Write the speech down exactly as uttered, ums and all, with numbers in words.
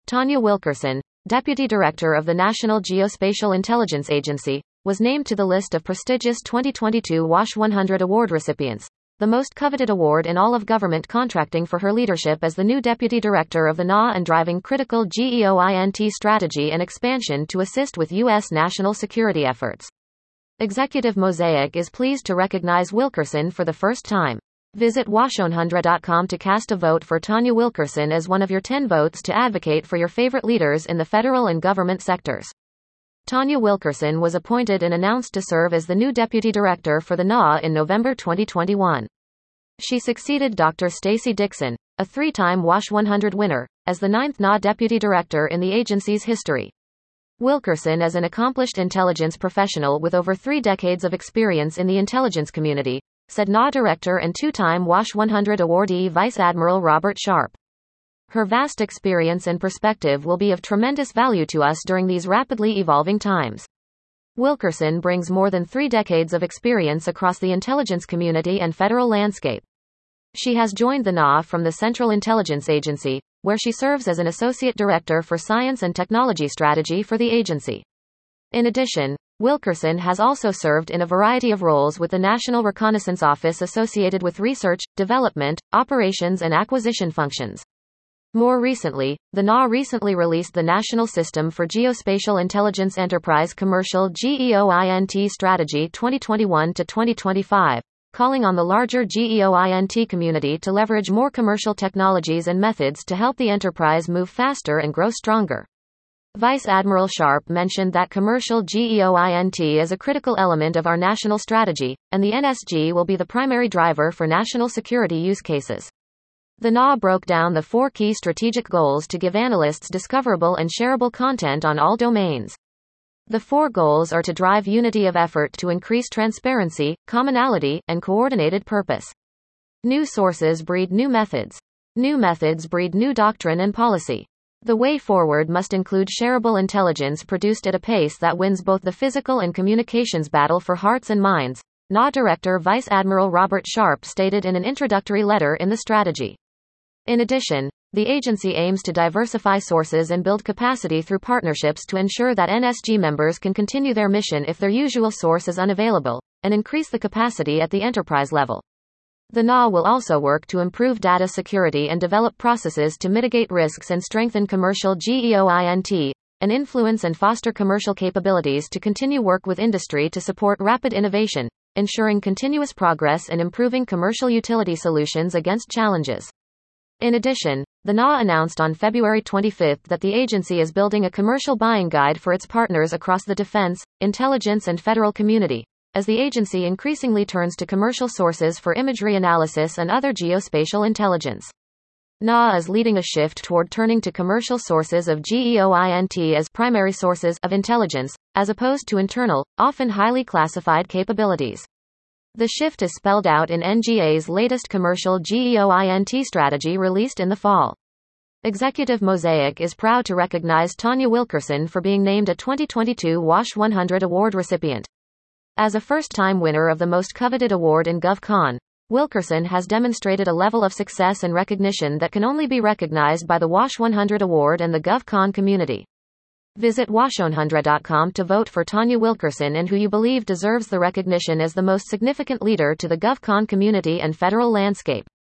Tanya Wilkerson, Deputy Director of the National Geospatial Intelligence Agency, was named to the list of prestigious twenty twenty-two WASH one hundred award recipients, the most coveted award in all of government contracting for her leadership as the new Deputy Director of the N A and driving critical GEOINT strategy and expansion to assist with U S national security efforts. Executive Mosaic is pleased to recognize Wilkerson for the first time. Visit wash one hundred dot com to cast a vote for Tanya Wilkerson as one of your ten votes to advocate for your favorite leaders in the federal and government sectors. Tanya Wilkerson was appointed and announced to serve as the new Deputy Director for the N A in November twenty twenty-one. She succeeded Doctor Stacey Dixon, a three-time WASH one hundred winner, as the ninth N A Deputy Director in the agency's history. Wilkerson is an accomplished intelligence professional with over three decades of experience in the intelligence community, said N A Director and two-time WASH one hundred awardee Vice Admiral Robert Sharp. Her vast experience and perspective will be of tremendous value to us during these rapidly evolving times. Wilkerson brings more than three decades of experience across the intelligence community and federal landscape. She has joined the N A from the Central Intelligence Agency, where she serves as an Associate Director for Science and Technology Strategy for the agency. In addition, Wilkerson has also served in a variety of roles with the National Reconnaissance Office associated with research, development, operations and acquisition functions. More recently, the N A recently released the National System for Geospatial Intelligence Enterprise Commercial GEOINT Strategy twenty twenty-one to twenty twenty-five, calling on the larger GEOINT community to leverage more commercial technologies and methods to help the enterprise move faster and grow stronger. Vice Admiral Sharp mentioned that commercial GEOINT is a critical element of our national strategy, and the N S G will be the primary driver for national security use cases. The N A broke down the four key strategic goals to give analysts discoverable and shareable content on all domains. The four goals are to drive unity of effort to increase transparency, commonality, and coordinated purpose. New sources breed new methods. New methods breed new doctrine and policy. The way forward must include shareable intelligence produced at a pace that wins both the physical and communications battle for hearts and minds, N A Director Vice Admiral Robert Sharp stated in an introductory letter in the strategy. In addition, the agency aims to diversify sources and build capacity through partnerships to ensure that N S G members can continue their mission if their usual source is unavailable, and increase the capacity at the enterprise level. The N A will also work to improve data security and develop processes to mitigate risks and strengthen commercial GEOINT, and influence and foster commercial capabilities to continue work with industry to support rapid innovation, ensuring continuous progress and improving commercial utility solutions against challenges. In addition, the N A announced on February twenty-fifth that the agency is building a commercial buying guide for its partners across the defense, intelligence and federal community, as the agency increasingly turns to commercial sources for imagery analysis and other geospatial intelligence. N A is leading a shift toward turning to commercial sources of GEOINT as primary sources of intelligence, as opposed to internal, often highly classified capabilities. The shift is spelled out in N G A's latest commercial GEOINT strategy released in the fall. Executive Mosaic is proud to recognize Tanya Wilkerson for being named a twenty twenty-two WASH one hundred award recipient. As a first-time winner of the most coveted award in GovCon, Wilkerson has demonstrated a level of success and recognition that can only be recognized by the WASH one hundred award and the GovCon community. Visit wash one hundred dot com to vote for Tanya Wilkerson and who you believe deserves the recognition as the most significant leader to the GovCon community and federal landscape.